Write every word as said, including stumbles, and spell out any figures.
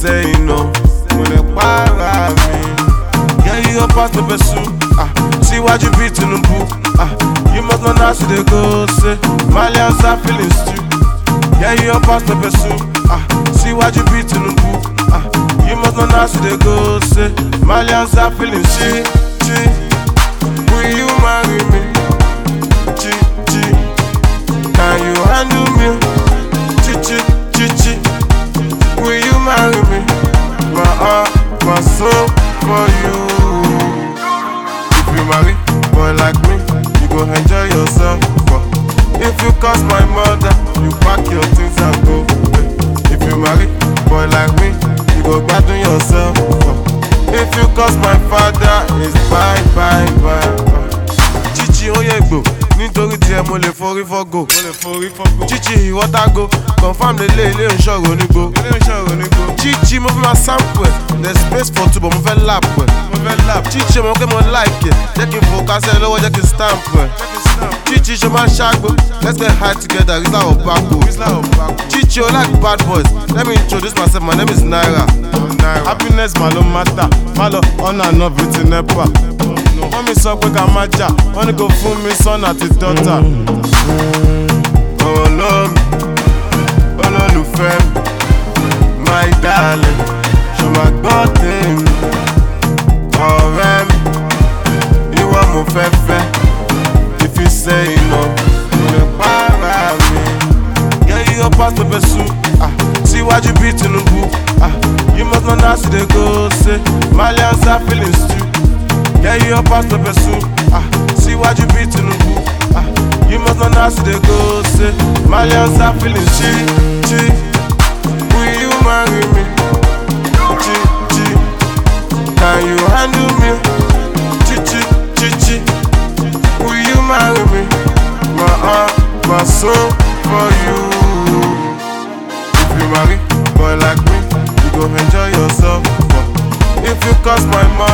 say no, mo lè para mi. Yeah, you go pass the pursue. Ah, see what you beat in the book. Ah, you must not know how they go say. Malians are feeling stew. Yeah, you go pass the pursue. Ah, see what you beat in the book. Ah, you must not know how they go say. Malians are feeling stew. Will you marry me? Chi chi. Can you handle me? Chi chi chi chi. Will you marry me? My heart, my soul for you. If you marry boy like me, you go enjoy yourself. If you cause my mother, you pack your things and go. If you marry boy like me, you go gbadun yourself. If you cause my father, it's bye bye bye. Chichi oyegbo, nítorí tí ẹ mo lè forí fọ́gò. Chichi ìwọ́tàgò, confam lélẹ̀ ilé ìṣòro onígbò. Chichi mo fi máa sample ẹ̀, there's space for two but mo fẹ́ lap ẹ̀. Chichi mo kẹ́ mo like ẹ̀, jẹ́ kí n fò kásẹ̀ lọ́wọ́ jẹ́ kí n stamp ẹ̀. Chichi ṣe máa ń ṣàgbó, let's get high together, Rizla Obako. Chichi o like bad boys, let me introduce myself, my name is Naira. Happiness ma ló matter, má lọ ọ̀nà àná bíi ti nepa. Wọ́n mi sọ pé ká má jà, wọ́n ní kò fún mi son àti daughter. Olómi, olólùfẹ́ mi, my darling, ṣo máa gbọ́ tèmi. Ọ̀rẹ́ mi, ìwọ mo fẹ́ fẹ́, if you say no, mo lè para mi. Yeah, you go pass the pursue. Ah, see what you beat in the book. Ah, you must not know how they go say. Malians are feeling stew. Yeah, you go pass the pursue. Ah, see what you beat in the book. Ah, you must not know how they go say. Malians are feeling chi chi. Will you marry me? Chi chi. Can you handle me? Chi chi chi chi. Will you marry me? My heart, my soul for you. If you marry boy like me, you go enjoy yourself. If you cause my mother,